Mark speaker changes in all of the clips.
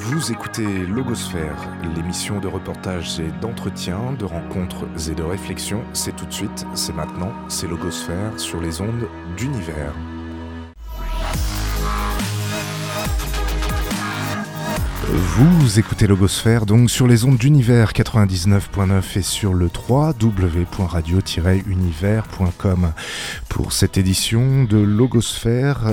Speaker 1: Vous écoutez Logosphère, l'émission de reportages et d'entretien, de rencontres et de réflexions. C'est tout de suite, c'est maintenant, c'est Logosphère sur les ondes d'Univers. Vous écoutez Logosphère donc sur les ondes d'Univers 99.9 et sur le www.radio-univers.com. Pour cette édition de Logosphère,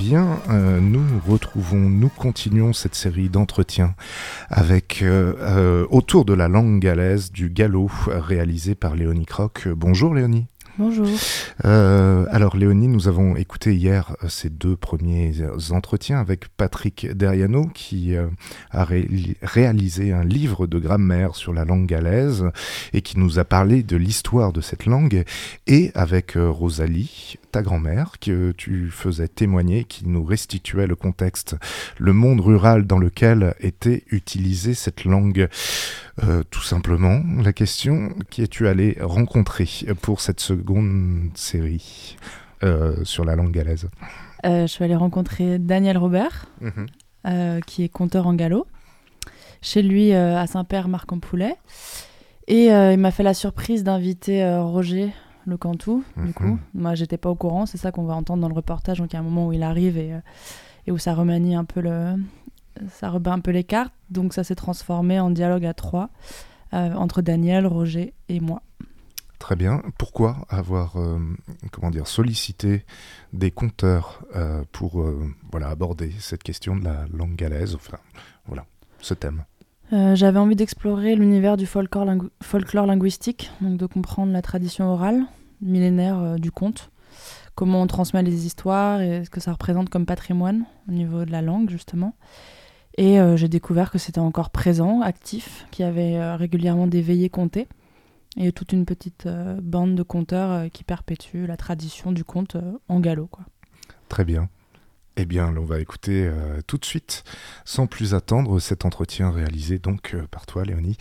Speaker 1: nous continuons cette série d'entretiens avec autour de la langue galaise du gallo réalisé par Léonie Croc. Bonjour Léonie.
Speaker 2: Bonjour.
Speaker 1: Alors Léonie, nous avons écouté hier ces deux premiers entretiens avec Patrick Deriano qui a réalisé un livre de grammaire sur la langue galaise et qui nous a parlé de l'histoire de cette langue, et avec Rosalie, ta grand-mère, que tu faisais témoigner, qui nous restituait le contexte, le monde rural dans lequel était utilisée cette langue. Tout simplement, la question, qui es-tu allé rencontrer pour cette seconde série sur la langue galaise?
Speaker 2: Je suis allée rencontrer Daniel Robert, qui est conteur en gallo, chez lui à Saint-Père-Marc-en-Poulet. Et il m'a fait la surprise d'inviter Roger Le Cantou, du coup. Moi, j'étais pas au courant, c'est ça qu'on va entendre dans le reportage. Donc, il y a un moment où il arrive et où ça remanie un peu ça rebat un peu les cartes, donc ça s'est transformé en dialogue à trois entre Daniel, Roger et moi.
Speaker 1: Très bien. Pourquoi avoir sollicité des conteurs pour aborder cette question de la langue galaise, ce thème?
Speaker 2: J'avais envie d'explorer l'univers du folklore linguistique, donc de comprendre la tradition orale millénaire du conte, comment on transmet les histoires et ce que ça représente comme patrimoine au niveau de la langue, justement. Et j'ai découvert que c'était encore présent, actif, qu'il y avait régulièrement des veillées contées et toute une petite bande de conteurs qui perpétue la tradition du conte en gallo, quoi. Très bien.
Speaker 1: Eh bien, on va écouter tout de suite, sans plus attendre, cet entretien réalisé donc par toi, Léonie,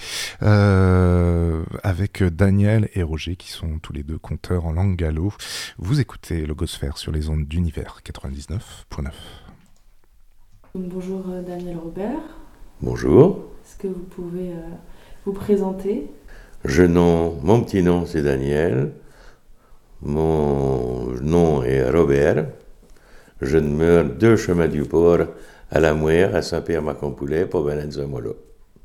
Speaker 1: avec Daniel et Roger, qui sont tous les deux conteurs en langue gallo. Vous écoutez Logosphère sur les ondes d'Univers 99.9.
Speaker 2: Bonjour Daniel Robert.
Speaker 3: Bonjour.
Speaker 2: Est-ce que vous pouvez vous présenter?
Speaker 3: Mon petit nom c'est Daniel, mon nom est Robert. Je demeure 2 chemins du Port à la Mouère, à Saint-Pierre-Marc-en-Poulet, pour Benenza-Molo.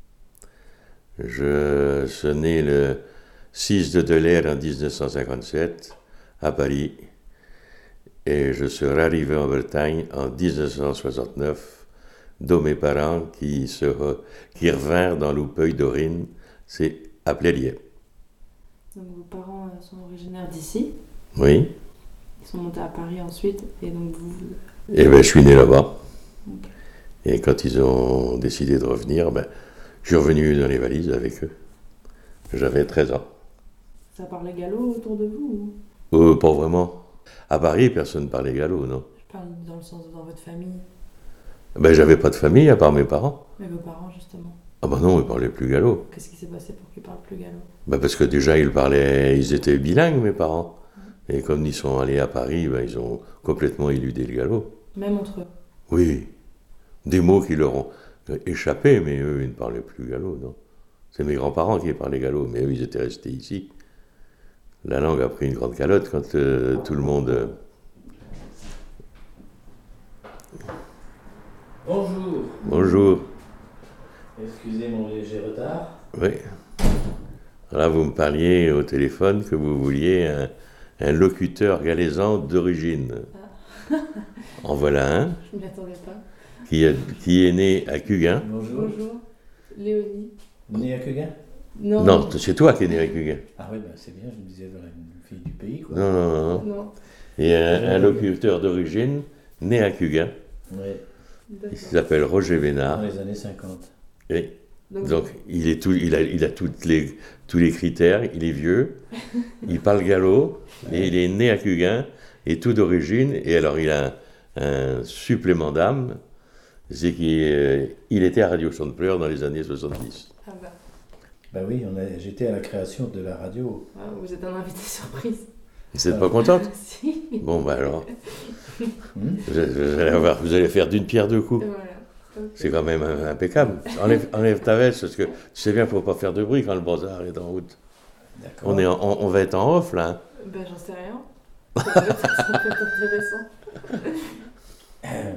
Speaker 3: Je suis né le 6 de Delère en 1957 à Paris et je suis arrivé en Bretagne en 1969, dont mes parents qui revinrent dans l'Oupeuil d'Orine, c'est à Plélier.
Speaker 2: Donc vos parents sont originaires d'ici?
Speaker 3: Oui.
Speaker 2: Ils sont montés à Paris ensuite, et donc vous...
Speaker 3: Eh bien, je suis né là-bas.
Speaker 2: Okay.
Speaker 3: Et quand ils ont décidé de revenir, je suis revenu dans les valises avec eux. J'avais 13 ans.
Speaker 2: Ça parlait gallo autour de vous
Speaker 3: Pas vraiment. À Paris, personne ne parlait gallo, non.
Speaker 2: Je parle dans le sens de dans votre famille.
Speaker 3: J'avais pas de famille à part mes parents.
Speaker 2: Mais vos parents, justement.
Speaker 3: Ah non, ils parlaient plus gallo.
Speaker 2: Qu'est-ce qui s'est passé pour qu'ils parlent plus gallo?
Speaker 3: Parce que déjà, ils étaient bilingues, mes parents. Et comme ils sont allés à Paris, ils ont complètement éludé le gallo.
Speaker 2: Même entre eux?
Speaker 3: Oui. Des mots qui leur ont échappé, mais eux, ils ne parlaient plus gallo, non. C'est mes grands-parents qui parlaient gallo, mais eux, ils étaient restés ici. La langue a pris une grande calotte quand tout le monde...
Speaker 4: Bonjour.
Speaker 3: Bonjour.
Speaker 4: Excusez mon léger retard.
Speaker 3: Oui. Là, vous me parliez au téléphone que vous vouliez un locuteur galaisan d'origine.
Speaker 2: Ah.
Speaker 3: En voilà un.
Speaker 2: Je ne m'y attendais pas.
Speaker 3: Qui est né à Cuguin.
Speaker 4: Bonjour.
Speaker 2: Bonjour. Léonie.
Speaker 4: Né à Cuguin?
Speaker 3: Non, c'est toi qui es né à Cuguin.
Speaker 4: Ah oui, c'est bien, je me disais, voilà, une fille du pays, quoi.
Speaker 3: Non. Et un locuteur d'origine né à Cuguin.
Speaker 4: Oui.
Speaker 3: Il s'appelle Roger Bénard.
Speaker 4: Dans les années 50.
Speaker 3: Et donc il a tous les critères. Il est vieux, il parle gallo, et il est né à Cuguin, et tout d'origine. Et alors il a un supplément d'âme, c'est qu'il était à Radio Chantepleurs dans les années 70.
Speaker 2: Ah
Speaker 4: oui, j'étais à la création de la radio.
Speaker 2: Ah, vous êtes un invité surprise.
Speaker 3: Vous n'êtes pas contente?
Speaker 2: Si.
Speaker 3: Bon, alors. Vous allez faire d'une pierre deux coups.
Speaker 2: Voilà.
Speaker 3: C'est quand même impeccable. Enlève ta veste, parce que tu sais bien, il ne faut pas faire de bruit quand le bazar est en route.
Speaker 4: D'accord.
Speaker 3: On va être en off, là. Hein.
Speaker 2: Ben, j'en sais rien. Ça peut être intéressant.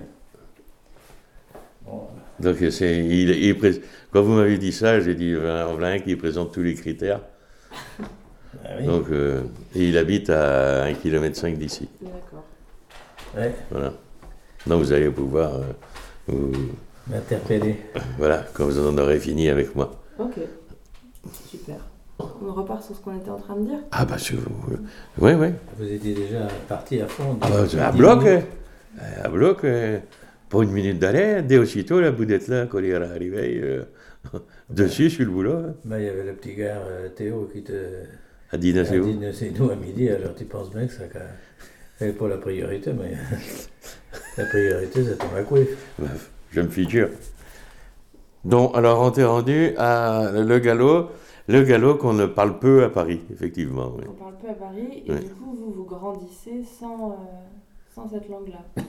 Speaker 4: Bon,
Speaker 3: Donc, quand vous m'avez dit ça, j'ai dit, voilà un qui présente tous les critères.
Speaker 4: ah oui.
Speaker 3: Donc, et il habite à 1,5 km d'ici.
Speaker 2: D'accord.
Speaker 4: Ouais,
Speaker 3: Voilà. Donc, vous allez pouvoir...
Speaker 4: m'interpeller.
Speaker 3: voilà, quand vous en aurez fini avec moi.
Speaker 2: Ok. Super. On repart sur ce qu'on était en train de dire.
Speaker 3: Ah bah, oui.
Speaker 4: Vous étiez déjà parti à fond.
Speaker 3: Ah bah, à
Speaker 4: 10
Speaker 3: bloc,
Speaker 4: minutes.
Speaker 3: à bloc, pour une minute d'arrêt, dès aussitôt, la boudette là, quand il est arrivé, dessus, sur le boulot, hein.
Speaker 4: Ben, il y avait le petit gars Théo qui te
Speaker 3: À dîner,
Speaker 4: a
Speaker 3: c'est où?
Speaker 4: dit c'est nous à midi, alors tu penses bien que ça n'est pas la priorité, mais la priorité c'est ton acquis.
Speaker 3: Je me figure. Donc, alors, on t'est rendu à le galop qu'on ne parle peu à Paris, effectivement. Oui.
Speaker 2: On parle peu à Paris et
Speaker 3: Ouais.
Speaker 2: du coup vous grandissez sans cette langue-là.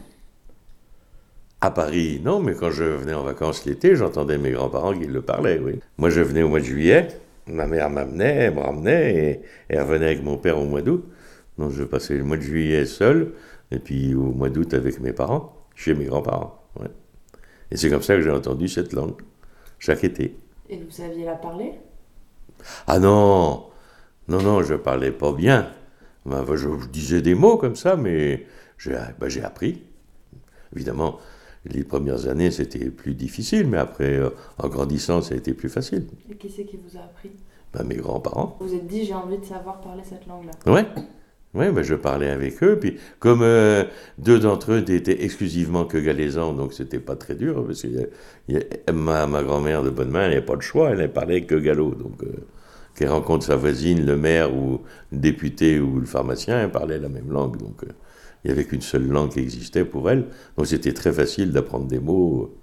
Speaker 3: À Paris, non, mais quand je venais en vacances l'été, j'entendais mes grands-parents qui le parlaient, oui. Moi, je venais au mois de juillet, ma mère m'amenait, elle me ramenait, et elle revenait avec mon père au mois d'août. Donc, je passais le mois de juillet seul, et puis au mois d'août avec mes parents, chez mes grands-parents. Ouais. Et c'est comme ça que j'ai entendu cette langue, chaque été.
Speaker 2: Et vous saviez la parler?
Speaker 3: Ah non, je parlais pas bien. Ben, je disais des mots comme ça, mais j'ai appris. Évidemment, les premières années, c'était plus difficile, mais après, en grandissant, ça a été plus facile.
Speaker 2: Et qui c'est qui vous a appris?
Speaker 3: Ben, mes grands-parents.
Speaker 2: Vous vous êtes dit j'ai envie de savoir parler cette langue-là.
Speaker 3: Ouais, ben, je parlais avec eux. Puis, comme deux d'entre eux étaient exclusivement que galaisans, donc c'était pas très dur, parce que ma grand-mère de bonne main, elle n'avait pas de choix, elle ne parlait que gallo. Donc, qu'elle rencontre sa voisine, le maire ou le député ou le pharmacien, elle parlait la même langue. Donc, il n'y avait qu'une seule langue qui existait pour elle. Donc, c'était très facile d'apprendre des mots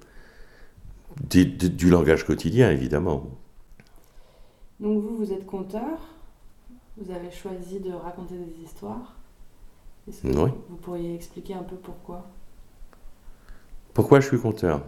Speaker 3: du langage quotidien, évidemment.
Speaker 2: Donc vous êtes conteur, vous avez choisi de raconter des histoires. Est-ce que
Speaker 3: Oui.
Speaker 2: vous pourriez expliquer un peu pourquoi?
Speaker 3: Pourquoi je suis conteur?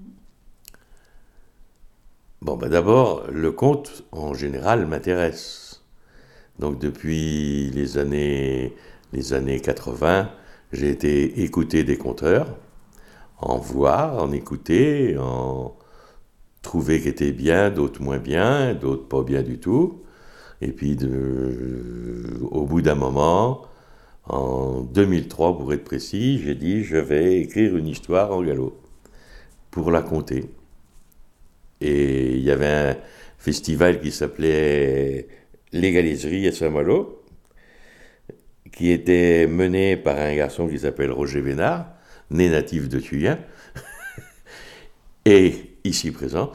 Speaker 3: Bon, ben d'abord, le conte, en général, m'intéresse. Donc, depuis les années 80, j'ai été écouter des conteurs, en voir, en écouter, en trouver qui étaient bien, d'autres moins bien, d'autres pas bien du tout. Et puis, au bout d'un moment, en 2003 pour être précis, j'ai dit je vais écrire une histoire en gallo pour la conter. Et il y avait un festival qui s'appelait Les Galaiseries à Saint-Malo, qui était mené par un garçon qui s'appelle Roger Bénard, né natif de Thuyen, et ici présent.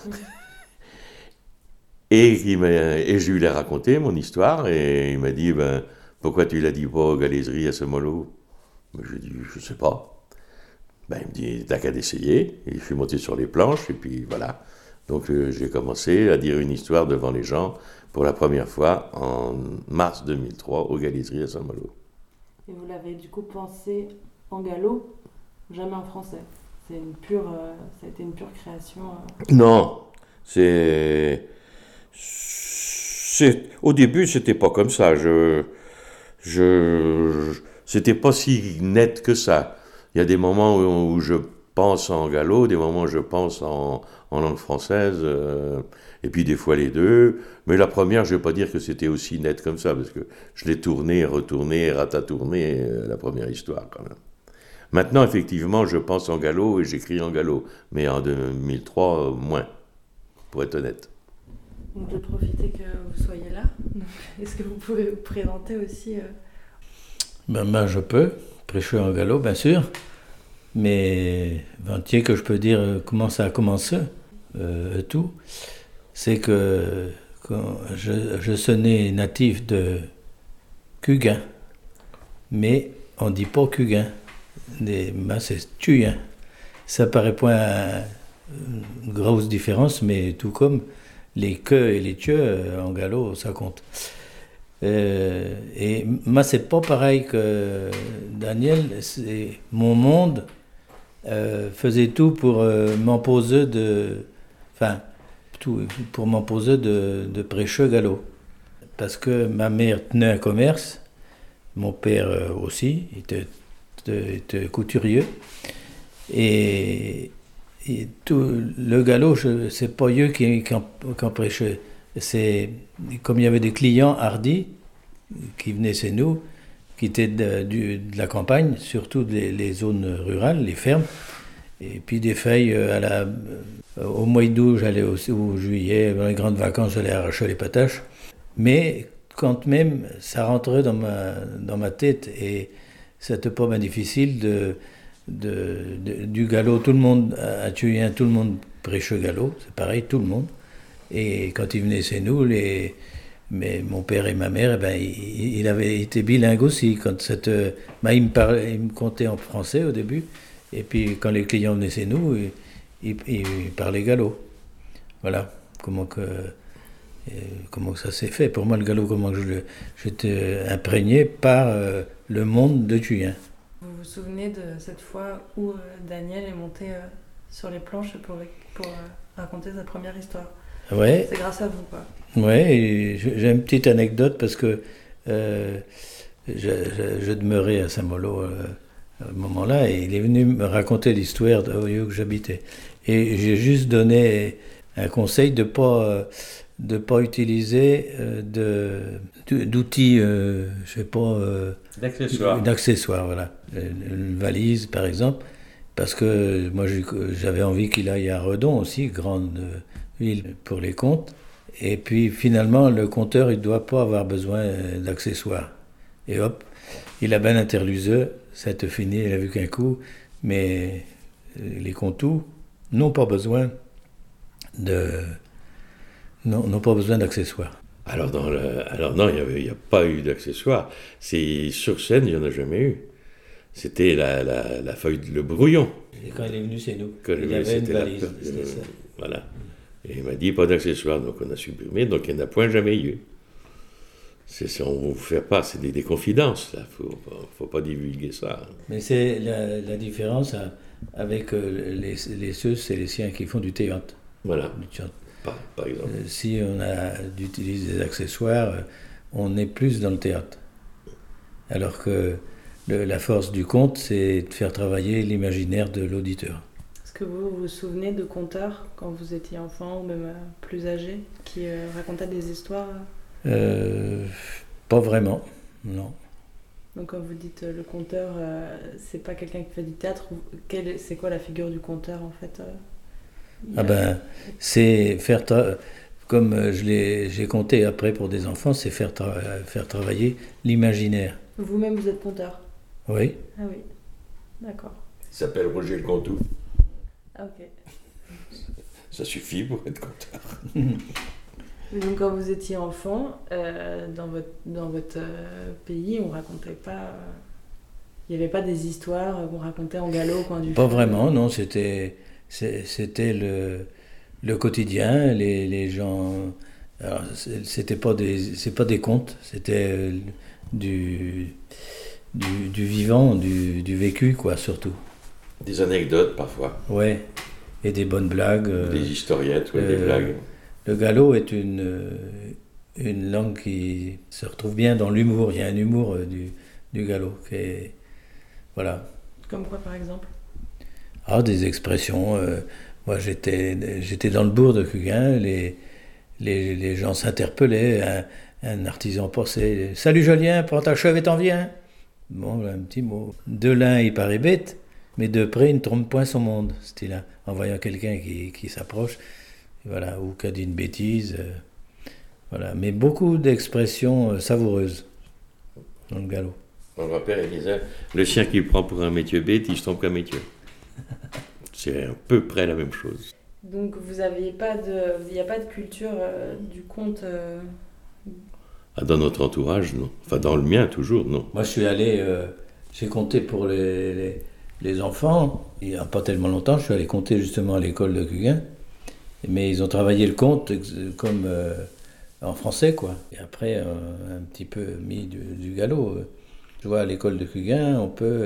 Speaker 3: Et je lui ai raconté mon histoire, et il m'a dit pourquoi tu l'as dit pas aux Galaiseries à Saint-Malo? Je lui ai dit je sais pas. Il me dit t'as qu'à d'essayer. Et je suis monté sur les planches, et puis voilà. Donc j'ai commencé à dire une histoire devant les gens pour la première fois en mars 2003 aux Galaiseries à Saint-Malo.
Speaker 2: Et vous l'avez du coup pensé en gallo, jamais en français. Ça a été une pure création.
Speaker 3: Non, au début c'était pas comme ça. C'était pas si net que ça. Il y a des moments où je pense en gallo, des moments où je pense en langue française, et puis des fois les deux. Mais la première, je ne vais pas dire que c'était aussi net comme ça, parce que je l'ai tourné, retourné, ratatourné, la première histoire quand même. Maintenant, effectivement, je pense en gallo et j'écris en gallo, mais en 2003, moins, pour être honnête.
Speaker 2: Donc je vais profiter que vous soyez là. Donc, est-ce que vous pouvez vous présenter aussi
Speaker 4: Ben, je peux prêcher en gallo, bien sûr. Mais entier que je peux dire comment ça a commencé, tout, c'est que quand je suis né natif de Cuguin, mais on ne dit pas Cuguin, c'est Thuyen. Ça paraît pas une grosse différence, mais tout comme les que et les tieux en gallo, ça compte. Et moi, c'est pas pareil que Daniel, mon monde faisait tout pour m'imposer de prêcher galop. Parce que ma mère tenait un commerce, mon père aussi, était couturier. Et tout, le galop, c'est pas eux qui en prêchaient. C'est comme il y avait des clients hardis qui venaient chez nous, qui étaient de la campagne, surtout les zones rurales, les fermes. Et puis des feuilles, au mois d'août, ou juillet, dans les grandes vacances, j'allais arracher les pataches. Mais quand même, ça rentrait dans ma tête et c'était pas bien difficile du galop. Tout le monde a tué tout le monde prêchait galop, c'est pareil, tout le monde. Et quand ils venaient chez nous, mais mon père et ma mère, il avait été bilingue aussi. Il me comptait en français au début, et puis quand les clients venaient chez nous, il parlait galop. Voilà comment que ça s'est fait. Pour moi, le galop, j'étais imprégné par le monde de Thuin.
Speaker 2: Vous vous souvenez de cette fois où Daniel est monté sur les planches pour raconter sa première histoire?
Speaker 4: Ouais.
Speaker 2: C'est grâce à vous, quoi.
Speaker 4: Ouais, j'ai une petite anecdote parce que je demeurais à Saint-Malo à ce moment-là et il est venu me raconter l'histoire au lieu que j'habitais. Et j'ai juste donné un conseil de pas utiliser d'outils, je sais pas, d'accessoires, voilà. Une valise, par exemple, parce que moi j'avais envie qu'il aille à Redon aussi, grande ville pour les contes. Et puis finalement, le conteur, il ne doit pas avoir besoin d'accessoires. Et hop, il a bien interlusé, ça a été fini, il a vu qu'un coup, mais les contous n'ont pas besoin d'accessoires.
Speaker 3: Alors non, il n'y a pas eu d'accessoires. C'est sur scène, il n'y en a jamais eu. C'était la feuille, le brouillon.
Speaker 4: Et quand il est venu chez nous,
Speaker 3: il
Speaker 4: avait une valise.
Speaker 3: Voilà. Et il m'a dit pas d'accessoires, donc on a supprimé, donc il n'y en a point jamais eu. On ne vous fait pas, c'est des confidences, là. Faut pas divulguer ça.
Speaker 4: Mais c'est la différence avec les ceux et les siens qui font du théâtre.
Speaker 3: Voilà. Par exemple.
Speaker 4: Si on a d'utiliser des accessoires, on est plus dans le théâtre. Alors que la force du conte, c'est de faire travailler l'imaginaire de l'auditeur.
Speaker 2: Est-ce que vous vous souvenez de conteurs, quand vous étiez enfant ou même plus âgé, qui racontaient des histoires
Speaker 4: Pas vraiment, non.
Speaker 2: Donc quand vous dites le conteur, c'est pas quelqu'un qui fait du théâtre, c'est quoi la figure du conteur en fait
Speaker 4: c'est faire comme j'ai conté après pour des enfants, c'est faire travailler l'imaginaire.
Speaker 2: Vous-même vous êtes conteur?
Speaker 4: Oui.
Speaker 2: Ah oui, d'accord.
Speaker 3: Il s'appelle Roger le Contou.
Speaker 2: Ah ok.
Speaker 3: Ça suffit pour être conteur.
Speaker 2: Donc quand vous étiez enfant, dans votre pays, on racontait pas... Il n'y avait pas des histoires qu'on racontait en galop au coin du feu?
Speaker 4: Pas vraiment, non, c'était le quotidien, les gens... Alors, c'est pas des contes, c'était du vivant, du vécu, quoi, surtout.
Speaker 3: Des anecdotes, parfois.
Speaker 4: Ouais, et des bonnes blagues.
Speaker 3: Des historiettes, des blagues.
Speaker 4: Le galop est une langue qui se retrouve bien dans l'humour. Il y a un humour du galop qui est... Voilà.
Speaker 2: Comme quoi, par exemple?
Speaker 4: Des expressions. Moi, j'étais dans le bourg de Cuguin. Les gens s'interpellaient. Un artisan passait. « Salut Jolien, prends ta chèvre et t'en viens !» Bon, un petit mot. De l'un, il paraît bête, mais de près, il ne trompe point son monde. C'était là, en voyant quelqu'un qui s'approche, voilà, ou qui a dit une bêtise. Voilà. Mais beaucoup d'expressions savoureuses dans le galop.
Speaker 3: Mon grand-père, il disait, le chien qui prend pour un métier bête, il se trompe qu'un métier. C'est à peu près la même chose.
Speaker 2: Donc vous n'aviez pas il n'y a pas de culture du conte
Speaker 3: Dans notre entourage, non. Enfin, dans le mien, toujours, non.
Speaker 4: Moi, je suis allé, j'ai compté pour les enfants, il n'y a pas tellement longtemps, je suis allé compter justement à l'école de Cuguin, mais ils ont travaillé le conte comme en français, quoi. Et après, un petit peu mis du galop. Je vois, à l'école de Cuguin, on peut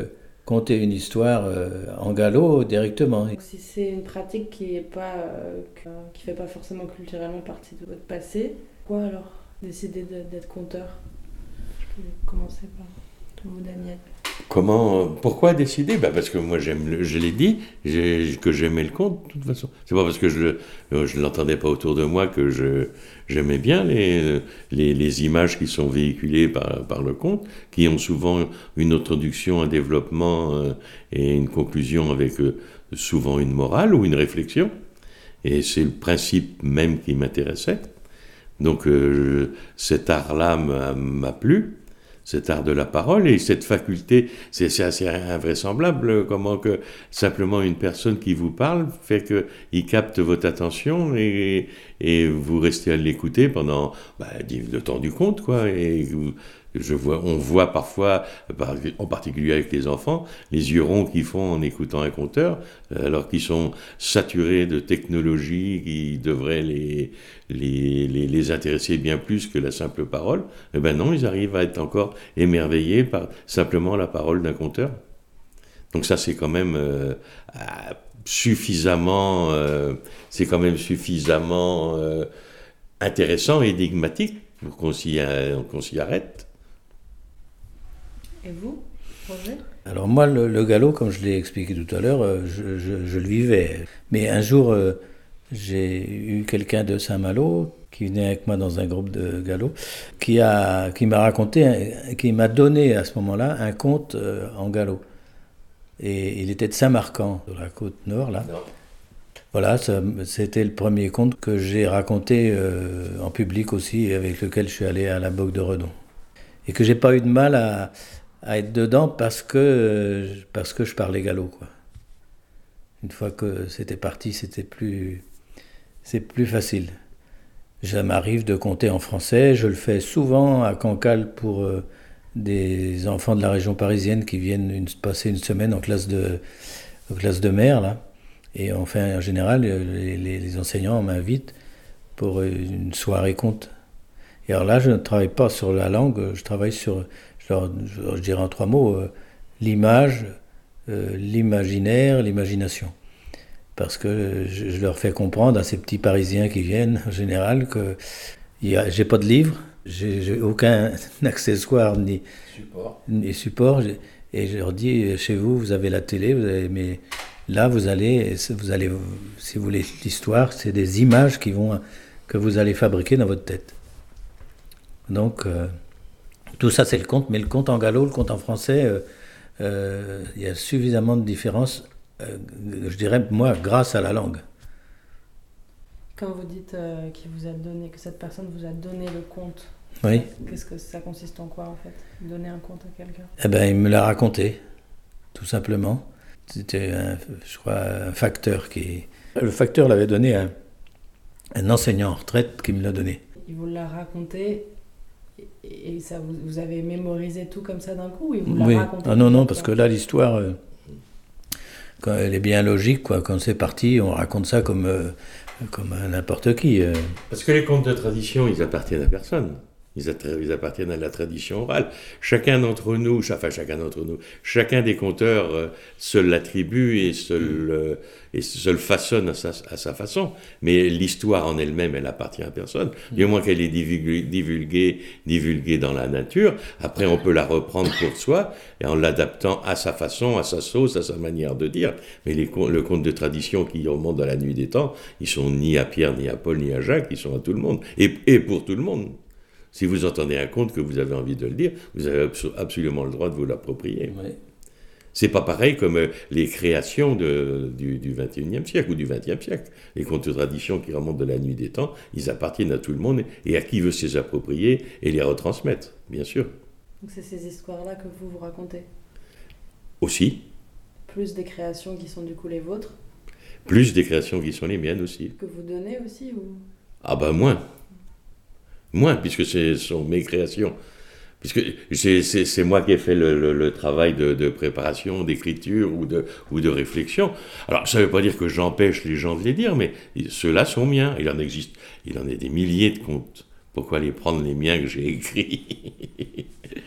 Speaker 4: conter une histoire en gallo directement.
Speaker 2: Si c'est une pratique qui est pas, qui fait pas forcément culturellement partie de votre passé, pourquoi alors décider d'être conteur? Je peux commencer par vous, Daniel.
Speaker 3: Pourquoi décider? Parce que moi, je l'ai dit, que j'aimais le conte, de toute façon. C'est pas parce que je l'entendais pas autour de moi que j'aimais bien les images qui sont véhiculées par le conte, qui ont souvent une introduction, un développement et une conclusion avec souvent une morale ou une réflexion. Et c'est le principe même qui m'intéressait. Donc cet art-là m'a plu. Cet art de la parole et cette faculté, c'est assez invraisemblable comment que simplement une personne qui vous parle fait qu'il capte votre attention et vous restez à l'écouter pendant le temps du conte, quoi. Et on voit parfois, en particulier avec les enfants, les yeux ronds qu'ils font en écoutant un conteur, alors qu'ils sont saturés de technologies qui devraient les intéresser bien plus que la simple parole. Eh ben non, ils arrivent à être encore émerveillés par simplement la parole d'un conteur. Donc ça, c'est quand même suffisamment intéressant et énigmatique pour qu'on s'y arrête.
Speaker 2: Et vous, Roger?
Speaker 4: Alors moi, le galop, comme je l'ai expliqué tout à l'heure, je le vivais. Mais un jour, j'ai eu quelqu'un de Saint-Malo qui venait avec moi dans un groupe de galop, qui m'a raconté, qui m'a donné à ce moment-là un conte en galop. Et il était de Saint-Marcan, sur la côte nord, là. Non. Voilà, c'était le premier conte que j'ai raconté en public aussi, avec lequel je suis allé à la Bogue de Redon. Et que j'ai pas eu de mal à être dedans parce que je parlais gallo, quoi. Une fois que c'était parti, c'est plus facile. Ça m'arrive de conter en français, je le fais souvent à Cancale pour des enfants de la région parisienne qui viennent passer une semaine en classe de mer, là. Et enfin, en général, les enseignants m'invitent pour une soirée conte. Et alors là, je ne travaille pas sur la langue, je travaille sur, je dirais en 3 mots, l'image, l'imaginaire, l'imagination. Parce que je leur fais comprendre à ces petits Parisiens qui viennent, en général, que j'ai pas de livre, j'ai aucun accessoire ni support. Et je leur dis, chez vous, vous avez la télé, mais là, vous allez, si vous voulez l'histoire, c'est des images que vous allez fabriquer dans votre tête. Donc, tout ça, c'est le conte, mais le conte en gallo, le conte en français, il y a suffisamment de différences, je dirais, moi, grâce à la langue.
Speaker 2: Quand vous dites que cette personne vous a donné le conte,
Speaker 4: oui.
Speaker 2: Qu'est-ce que ça consiste en quoi, en fait, donner un conte à quelqu'un?
Speaker 4: Eh ben, il me l'a raconté, tout simplement. C'était, je crois, un facteur Le facteur l'avait donné à un enseignant en retraite qui me l'a donné.
Speaker 2: Il vous l'a raconté et ça, vous avez mémorisé tout comme ça d'un coup, ou il vous l'a raconté?
Speaker 4: Ah non, parce que là, l'histoire, quand elle est bien logique, quoi. Quand c'est parti, on raconte ça comme à n'importe qui.
Speaker 3: Parce que les contes de tradition, ils appartiennent à personne. Ils appartiennent à la tradition orale. Chacun des conteurs se l'attribue et se le façonne à sa façon. Mais l'histoire en elle-même, elle appartient à personne. Du moins qu'elle est divulguée dans la nature. Après, on peut la reprendre pour soi et en l'adaptant à sa façon, à sa sauce, à sa manière de dire. Mais le conte de tradition qui remonte dans la nuit des temps, ils sont ni à Pierre, ni à Paul, ni à Jacques, ils sont à tout le monde. Et pour tout le monde. Si vous entendez un conte que vous avez envie de le dire, vous avez absolument le droit de vous l'approprier. Oui. C'est pas pareil comme les créations du XXIe siècle ou du XXe siècle. Les contes de tradition qui remontent de la nuit des temps, ils appartiennent à tout le monde et à qui veut se les approprier et les retransmettre, bien sûr.
Speaker 2: Donc c'est ces histoires-là que vous racontez? Aussi. Plus des créations qui sont du coup les vôtres?
Speaker 3: Plus des créations qui sont les miennes aussi.
Speaker 2: Que vous donnez aussi ou...
Speaker 3: Ah ben moins, puisque ce sont mes créations. Puisque c'est moi qui ai fait le travail de préparation, d'écriture ou de réflexion. Alors, ça ne veut pas dire que j'empêche les gens de les dire, mais ceux-là sont miens. Il en a des milliers de contes. Pourquoi les prendre les miens que j'ai écrits?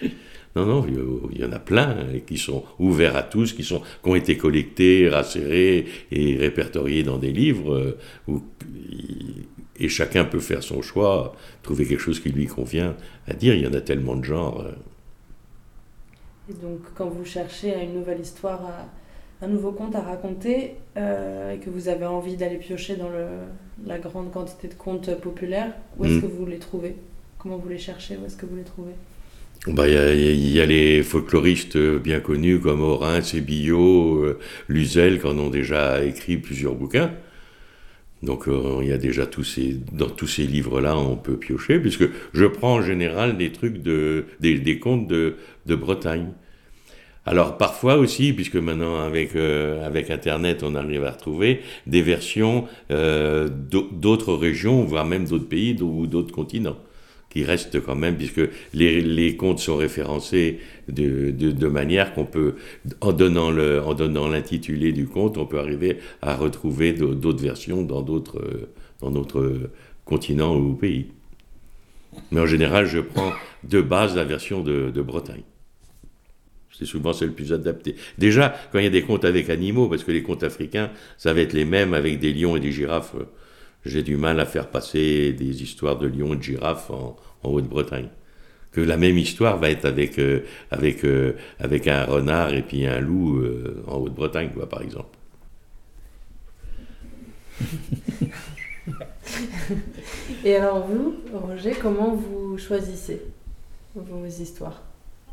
Speaker 3: Non, il y en a plein qui sont ouverts à tous, qui ont été collectés, racérés et répertoriés dans des livres, et chacun peut faire son choix, trouver quelque chose qui lui convient à dire. Il y en a tellement de genres.
Speaker 2: Et donc, quand vous cherchez une nouvelle histoire, un nouveau conte à raconter, et que vous avez envie d'aller piocher dans la grande quantité de contes populaires, où est-ce que vous les trouvez ? Comment vous les cherchez ? Où est-ce que vous les trouvez ?
Speaker 3: Il y a les folkloristes bien connus comme Orens et Billot, Luzel, qui en ont déjà écrit plusieurs bouquins. Donc il y a déjà dans tous ces livres-là, on peut piocher, puisque je prends en général des trucs des contes de Bretagne. Alors parfois aussi, puisque maintenant avec Internet, on arrive à retrouver des versions d'autres régions, voire même d'autres pays ou d'autres continents, qui restent quand même, puisque les contes sont référencés de manière qu'on peut, en donnant l'intitulé du conte, on peut arriver à retrouver d'autres versions dans d'autres continents ou pays. Mais en général, je prends de base la version de Bretagne. C'est souvent celle le plus adaptée. Déjà, quand il y a des contes avec animaux, parce que les contes africains, ça va être les mêmes avec des lions et des girafes. J'ai du mal à faire passer des histoires de lions et de girafes en Haute-Bretagne. Que la même histoire va être avec un renard et puis un loup en Haute-Bretagne, quoi, par exemple.
Speaker 2: Et alors vous, Roger, comment vous choisissez vos histoires ?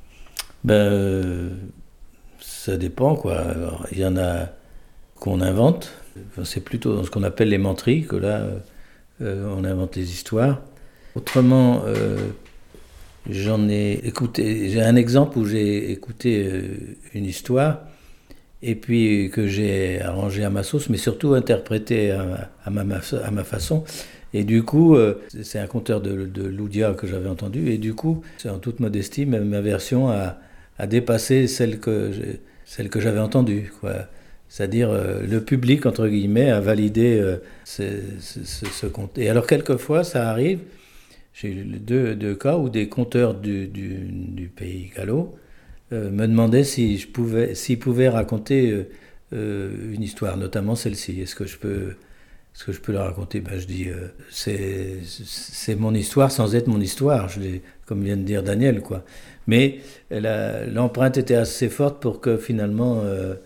Speaker 4: Ça dépend, quoi. Alors, il y en a qu'on invente. Enfin, c'est plutôt dans ce qu'on appelle les menteries que là, on invente les histoires. Autrement, j'en ai écouté. J'ai un exemple où j'ai écouté une histoire et puis que j'ai arrangé à ma sauce, mais surtout interprété à ma façon. Et du coup, c'est un conteur de Loudia que j'avais entendu. Et du coup, c'est en toute modestie, ma version a dépassé celle que j'avais entendue, quoi. C'est-à-dire, le public, entre guillemets, a validé ce conte. Et alors, quelquefois, ça arrive, j'ai eu deux cas où des conteurs du pays gallo me demandaient s'ils pouvaient raconter une histoire, notamment celle-ci. Est-ce que je peux la raconter ? Je dis, c'est mon histoire sans être mon histoire, comme vient de dire Daniel, quoi. Mais l'empreinte était assez forte pour que finalement,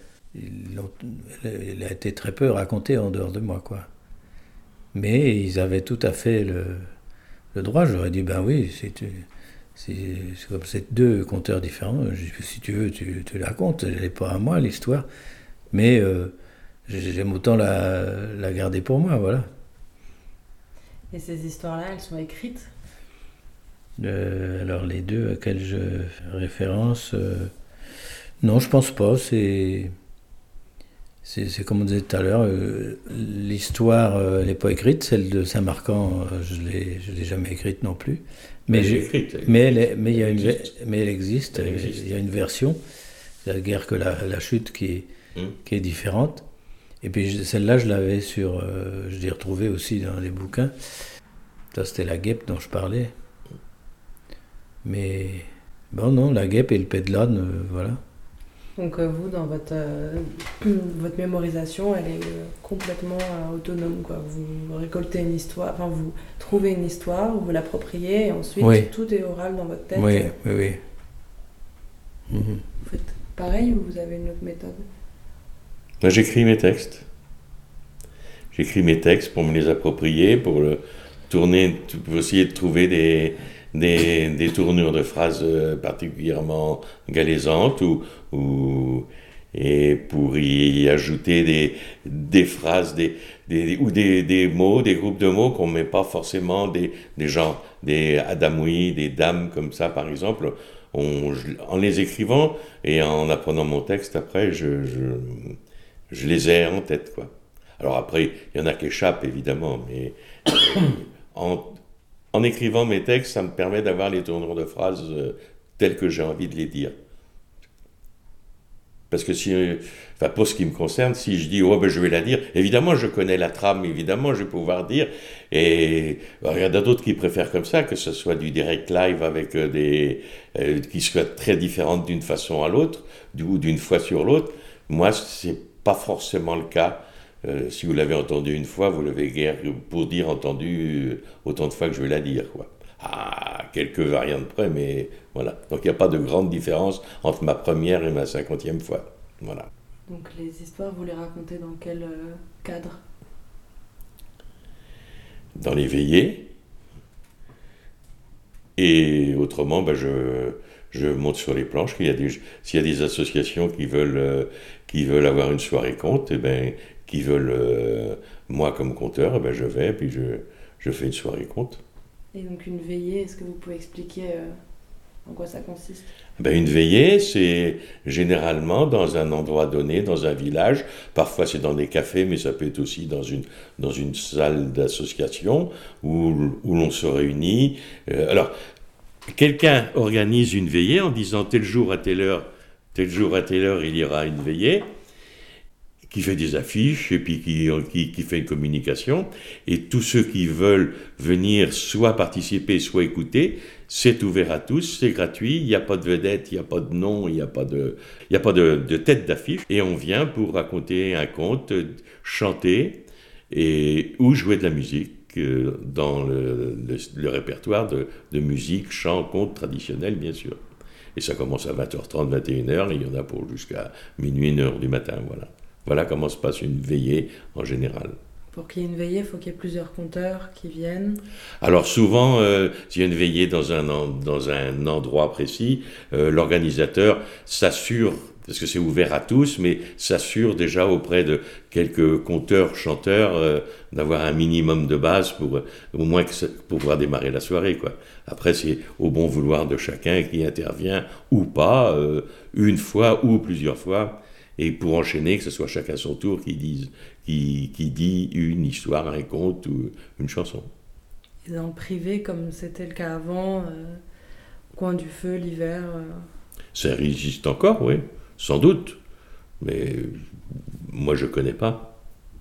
Speaker 4: elle a été très peu racontée en dehors de moi, quoi. Mais ils avaient tout à fait le droit. J'aurais dit, oui, c'est comme c'est deux conteurs différents. Si tu veux, tu la racontes. Elle n'est pas à moi, l'histoire. Mais j'aime autant la garder pour moi, voilà.
Speaker 2: Et ces histoires-là, elles sont écrites ?
Speaker 4: Alors les deux auxquels je fais référence, non, je pense pas. C'est comme on disait tout à l'heure, l'histoire elle n'est pas écrite. Celle de Saint-Marcan, je l'ai jamais écrite non plus. Mais elle existe. Il y a une version. C'est la guerre que la chute qui est différente. Et puis celle-là, je l'avais je l'ai retrouvée aussi dans les bouquins. Ça, c'était la guêpe dont je parlais. Mais non, la guêpe et le pédelane, voilà.
Speaker 2: Donc vous, dans votre mémorisation, elle est complètement autonome, quoi. Vous récoltez une histoire, enfin vous trouvez une histoire, vous l'appropriez, et ensuite tout est oral dans votre tête.
Speaker 4: Oui.
Speaker 2: Vous faites pareil ou vous avez une autre méthode ?
Speaker 3: Moi, j'écris mes textes. J'écris mes textes pour me les approprier, pour tourner, pour essayer de trouver des tournures de phrases particulièrement galaisantes et pour y ajouter des phrases ou des mots, des groupes de mots qu'on ne met pas forcément, des gens, des adamoui, des dames comme ça par exemple. En les écrivant et en apprenant mon texte après, je les ai en tête, quoi. Alors après, il y en a qui échappent évidemment, mais en écrivant mes textes, ça me permet d'avoir les tournures de phrases telles que j'ai envie de les dire. Parce que pour ce qui me concerne, si je dis, je vais la dire, évidemment, je connais la trame, évidemment, je vais pouvoir dire. Et il y en a d'autres qui préfèrent comme ça, que ce soit du direct live avec qui soient très différentes d'une façon à l'autre, ou d'une fois sur l'autre. Moi, c'est pas forcément le cas. Si vous l'avez entendu une fois, vous l'avez guère pour dire entendu autant de fois que je vais la dire, quoi. Quelques variantes près, mais voilà. Donc il n'y a pas de grande différence entre ma première et ma 50e fois. Voilà.
Speaker 2: Donc les histoires, vous les racontez dans quel cadre ?
Speaker 3: Dans les veillées. Et autrement, je monte sur les planches. S'il y a des associations qui veulent avoir une soirée conte, qui veulent moi comme conteur, je vais, puis je fais une soirée conte.
Speaker 2: Et donc une veillée, est-ce que vous pouvez expliquer en quoi ça consiste ?
Speaker 3: Une veillée, c'est généralement dans un endroit donné, dans un village. Parfois c'est dans des cafés, mais ça peut être aussi dans une salle d'association où l'on se réunit. Alors, quelqu'un organise une veillée en disant tel jour à telle heure, il y aura une veillée, qui fait des affiches et puis qui fait une communication. Et tous ceux qui veulent venir soit participer, soit écouter, c'est ouvert à tous, c'est gratuit, il n'y a pas de vedette, il n'y a pas de nom, il n'y a pas de tête d'affiche. Et on vient pour raconter un conte, chanter ou jouer de la musique dans le répertoire de musique, chant, conte traditionnel, bien sûr. Et ça commence à 20h30, 21h, et il y en a pour jusqu'à minuit, 1h du matin, voilà. Voilà comment se passe une veillée en général.
Speaker 2: Pour qu'il y ait une veillée, il faut qu'il y ait plusieurs conteurs qui viennent.
Speaker 3: Alors souvent, s'il y a une veillée dans un endroit précis, l'organisateur s'assure, parce que c'est ouvert à tous, mais s'assure déjà auprès de quelques conteurs, chanteurs, d'avoir un minimum de base pour au moins pour pouvoir démarrer la soirée, quoi. Après, c'est au bon vouloir de chacun qui intervient ou pas, une fois ou plusieurs fois. Et pour enchaîner, que ce soit chacun son tour qui dit une histoire, un conte ou une chanson.
Speaker 2: Et dans le privé, comme c'était le cas avant, au coin du feu, l'hiver
Speaker 3: Ça existe encore, oui, sans doute. Mais moi, je ne connais pas.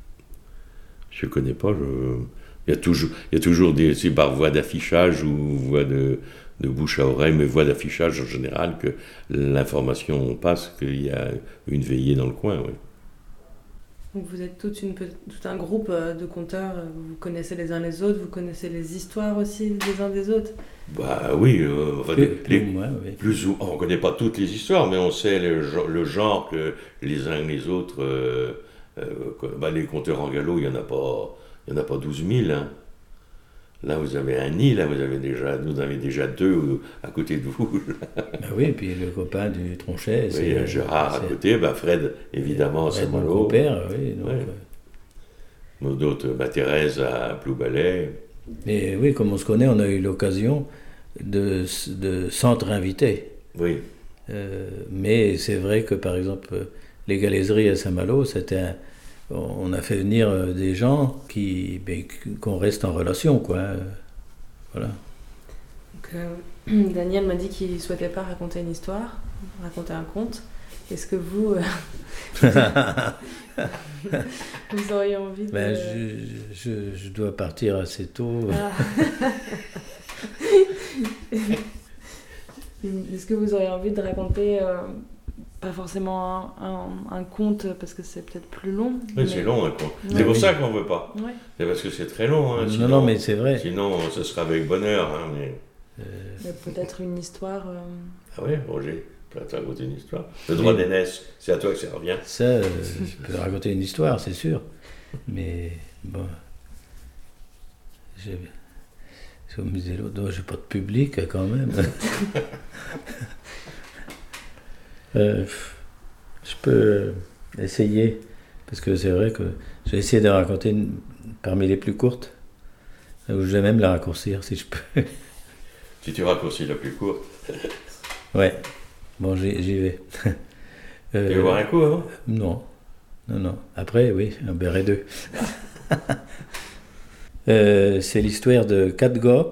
Speaker 3: Je ne connais pas. Il y a toujours c'est par voie d'affichage ou voie de bouche à oreille, mais voie d'affichage en général, que l'information passe, qu'il y a une veillée dans le coin, oui.
Speaker 2: Donc vous êtes tout un groupe de conteurs, vous connaissez les uns les autres, vous connaissez les histoires aussi des uns des autres ?
Speaker 3: Oui, on ne connaît pas toutes les histoires, mais on sait le genre que les uns et les autres, les conteurs en galop, il n'y en a pas 12 000, hein. Là, vous avez un nid, là, vous avez déjà deux à côté de vous.
Speaker 4: Oui, et puis le copain du Tronchet.
Speaker 3: Oui, Gérard à côté, Fred, évidemment, c'est
Speaker 4: mon compère, oui.
Speaker 3: Donc, d'autres, Thérèse à Ploubalay.
Speaker 4: Mais oui, comme on se connaît, on a eu l'occasion de s'entre-inviter.
Speaker 3: Oui.
Speaker 4: Mais c'est vrai que, par exemple, les galaiseries à Saint-Malo, on a fait venir des gens qu'on reste en relation, quoi. Voilà.
Speaker 2: Donc, Daniel m'a dit qu'il ne souhaitait pas raconter une histoire, raconter un conte. Est-ce que vous auriez envie de...
Speaker 4: Je dois partir assez tôt.
Speaker 2: Est-ce que vous auriez envie de raconter... pas forcément un conte, parce que c'est peut-être plus long.
Speaker 3: Oui, c'est long un conte. C'est pour ça qu'on ne veut pas. Ouais. C'est parce que c'est très long. Hein, sinon,
Speaker 4: non, mais c'est vrai.
Speaker 3: Sinon, ce sera avec bonheur. Hein, mais
Speaker 2: peut-être une histoire...
Speaker 3: Ah oui, Roger, tu peux te raconter une histoire. Le droit d'aînesse, c'est à toi que ça revient.
Speaker 4: Ça, je peux raconter une histoire, c'est sûr. Mais bon... Comme disait l'autre, j'ai pas de public quand même. Je peux essayer, parce que c'est vrai que j'ai essayé de raconter parmi les plus courtes, ou je vais même la raccourcir si je peux.
Speaker 3: Si tu raccourcis la plus courte.
Speaker 4: Ouais, bon, j'y vais.
Speaker 3: Tu veux voir un coup avant ?
Speaker 4: Non. Après, oui, un béret 2. C'est l'histoire de 4 gars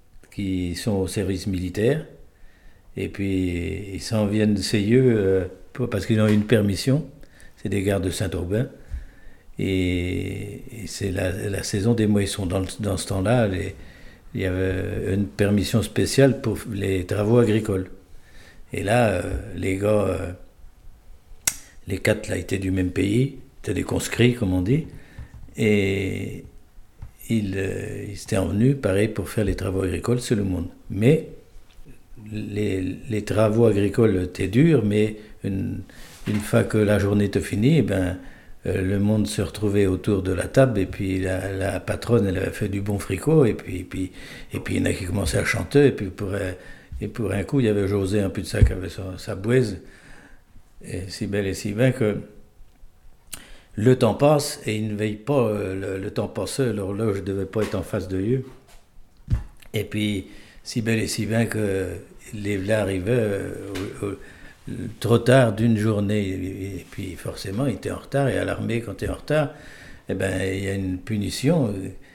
Speaker 4: qui sont au service militaire. Et puis, ils s'en viennent de Seyeux parce qu'ils ont eu une permission. C'est des gardes de Saint-Aubin. Et c'est la saison des moissons. Dans ce temps-là, il y avait une permission spéciale pour les travaux agricoles. Et là, les gars, les 4 là, étaient du même pays, étaient des conscrits, comme on dit. Et ils étaient venus, pareil, pour faire les travaux agricoles, c'est le monde. Mais les travaux agricoles étaient durs, mais une fois que la journée était finie, le monde se retrouvait autour de la table, et puis la patronne, elle avait fait du bon fricot, et puis il y en a qui commençaient à chanter, et puis pour un coup, il y avait José un peu de ça qui avait sa bouise, et si belle et si bien que le temps passe, et il ne veille pas, le temps passait, l'horloge ne devait pas être en face de eux, et puis si belle et si bien que les v'là arrivaient trop tard d'une journée, et puis forcément il était en retard, et à l'armée quand tu es en retard, il y a une punition,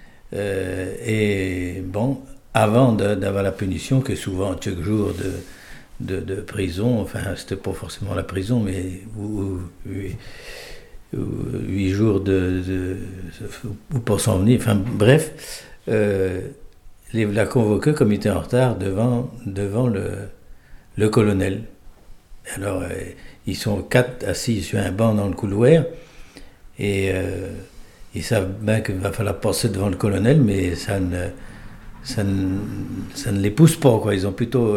Speaker 4: et bon, avant d'avoir la punition, que souvent chaque jour de prison, enfin c'était pas forcément la prison, mais 8 jours ou pour s'en venir, enfin bref, l'a convoqué comme il était en retard devant le colonel. Alors, ils sont 4 assis sur un banc dans le couloir, et ils savent bien qu'il va falloir passer devant le colonel, mais ça ne les pousse pas, quoi. Ils ont plutôt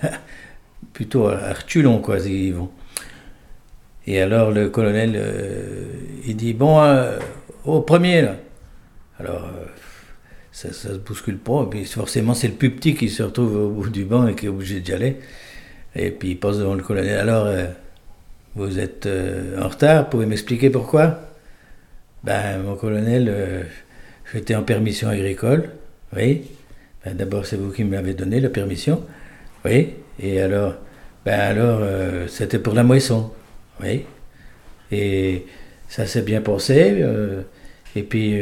Speaker 4: à reculons, quoi, ils vont. Et alors, le colonel, il dit, bon, au premier, là. Alors, ça ne se bouscule pas, et puis forcément, c'est le plus petit qui se retrouve au bout du banc et qui est obligé d'y aller. Et puis il passe devant le colonel. Alors, vous êtes en retard, pouvez m'expliquer pourquoi? Mon colonel, j'étais en permission agricole, oui. D'abord, c'est vous qui me l'avez donné, la permission, oui. Et alors, c'était pour la moisson, oui. Et ça s'est bien passé, et puis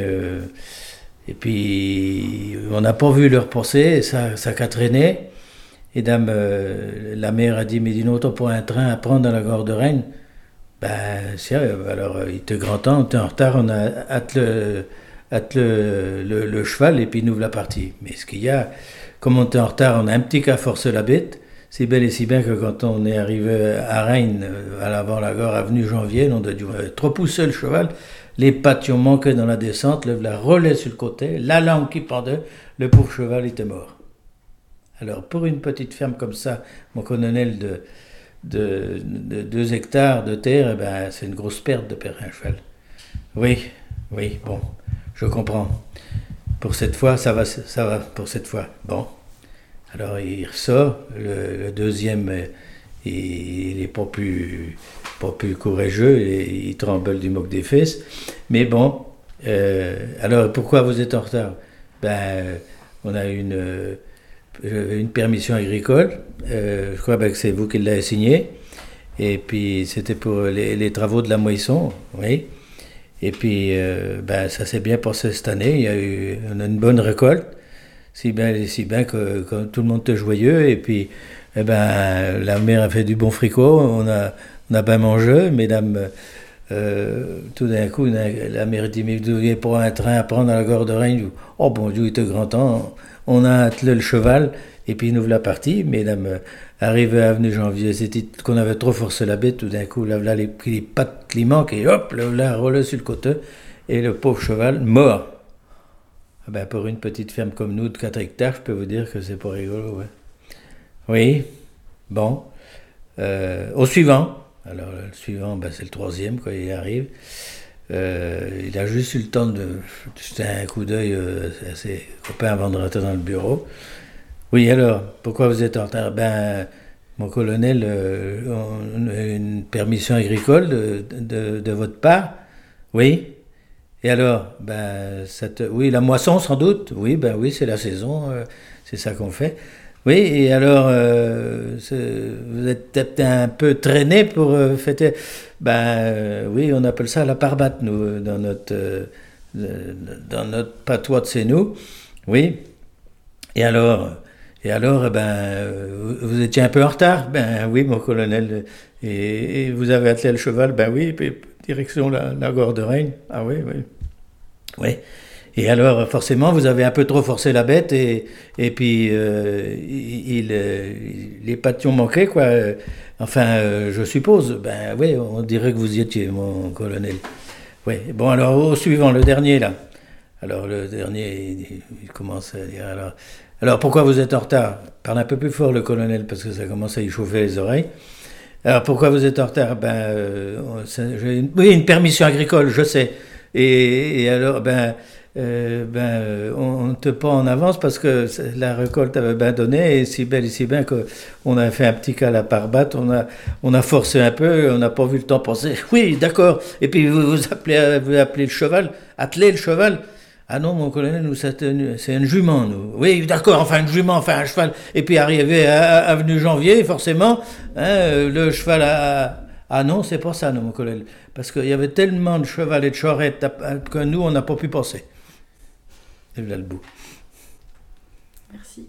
Speaker 4: on n'a pas vu leur passer, ça a traîné. Et dame, la mère a dit, mais dis-nous, t'as pas un train à prendre dans la gare de Rennes? Alors il était grand temps, on était en retard, on a hâte le cheval, et puis nous voilà partis. Mais ce qu'il y a, comme on était en retard, on a un petit cas forcé la bête, si bel et si bien que quand on est arrivé à Rennes, à l'avant la gare, avenue Janvier, on a dû trop pousser le cheval, les pattes ont manqué dans la descente, le relais sur le côté, la langue qui pendait, le pauvre cheval était mort. Alors, pour une petite ferme comme ça, mon colonel de 2 hectares de terre, c'est une grosse perte de perdre un cheval. Oui, bon, je comprends. Pour cette fois, ça va pour cette fois. Bon, alors il ressort, le deuxième, il n'est pas plus courageux, il tremble du moque des fesses. Mais bon, alors pourquoi vous êtes en retard? On a une permission agricole, je crois que c'est vous qui l'avez signée, et puis c'était pour les travaux de la moisson, oui. Et puis ça s'est bien passé cette année, on a une bonne récolte, si bien que tout le monde était joyeux, et puis la mère a fait du bon fricot, on a bien mangé, mesdames. Tout d'un coup, la mère dit, mais vous n'aviez pas un train à prendre dans la gare de Rennes? Oh bon Dieu, il était grand temps. On a attelé le cheval, et puis nous voilà partis. Mesdames, arrivé à avenue Janvier, c'était qu'on avait trop forcé la bête. Tout d'un coup, là, les pattes qui manquent, et hop, là, roulé sur le côté, et le pauvre cheval mort. Pour une petite ferme comme nous, de 4 hectares, je peux vous dire que c'est pas rigolo. Ouais. Oui, bon. Au suivant. Alors, le suivant, c'est le 3e, quand il arrive. Il a juste eu le temps de jeter un coup d'œil à ses copains avant de rentrer dans le bureau. Oui, alors, pourquoi vous êtes en retard? Mon colonel, on a une permission agricole de votre part. Oui. Et alors, oui, la moisson sans doute. Oui, oui, c'est la saison, c'est ça qu'on fait. Oui, et alors, vous êtes peut-être un peu traîné pour fêter. Oui, on appelle ça la parbatte, nous, dans notre patois de chez nous. Oui. Et alors, Et alors, vous étiez un peu en retard? Ben oui, mon colonel. Et vous avez attelé le cheval? Ben oui, puis direction la gare de Rennes. Ah oui, oui. Oui. Et alors, forcément, vous avez un peu trop forcé la bête et puis les pattes manquaient, quoi. Enfin, je suppose. Ben oui, on dirait que vous y étiez, mon colonel. Oui. Bon, alors, au suivant, le dernier, là. Alors, le dernier, il commence à dire, alors, pourquoi vous êtes en retard? Parle un peu plus fort, le colonel, parce que ça commence à y chauffer les oreilles. Alors, pourquoi vous êtes en retard? J'ai une permission agricole, je sais. Et alors, on ne te pas en avance parce que la récolte avait bien donné, et si bien qu'on a fait un petit cas à la part-batte, on a forcé un peu, on n'a pas vu le temps passer. Oui, d'accord. Et puis, vous appelez le cheval, attelez le cheval. Ah non, mon colonel, nous, c'est une jument, nous. Oui, d'accord, enfin, une jument, enfin, un cheval. Et puis, arrivé à avenue Janvier, forcément, le cheval a... Ah non, c'est pas ça, non, mon colonel. Parce qu'il y avait tellement de cheval et de charrettes que nous, on n'a pas pu passer. Et là, le bout.
Speaker 2: Merci.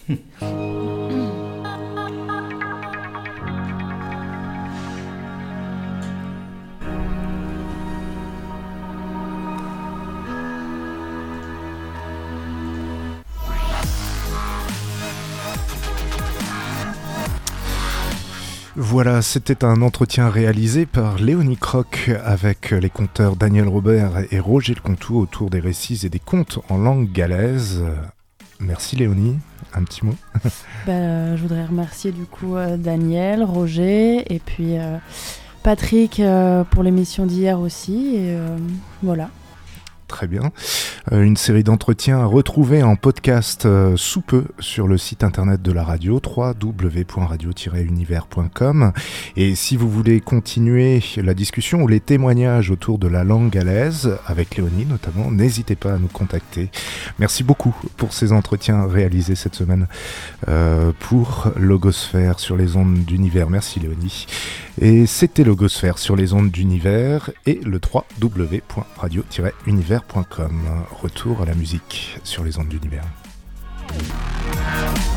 Speaker 1: Voilà, c'était un entretien réalisé par Léonie Croc avec les conteurs Daniel Robert et Roger Lecontoux autour des récits et des contes en langue galaise. Merci Léonie, un petit mot.
Speaker 2: Je voudrais remercier du coup Daniel, Roger et puis Patrick pour l'émission d'hier aussi. Et voilà.
Speaker 1: Très bien. Une série d'entretiens à retrouver en podcast sous peu sur le site internet de la radio, www.radio-univers.com. Et si vous voulez continuer la discussion ou les témoignages autour de la langue galaise, avec Léonie notamment, n'hésitez pas à nous contacter. Merci beaucoup pour ces entretiens réalisés cette semaine pour Logosphère sur les ondes d'univers. Merci Léonie. Et c'était Logosphère sur les ondes d'univers et le www.radio-univers.com. Retour à la musique sur les ondes d'univers.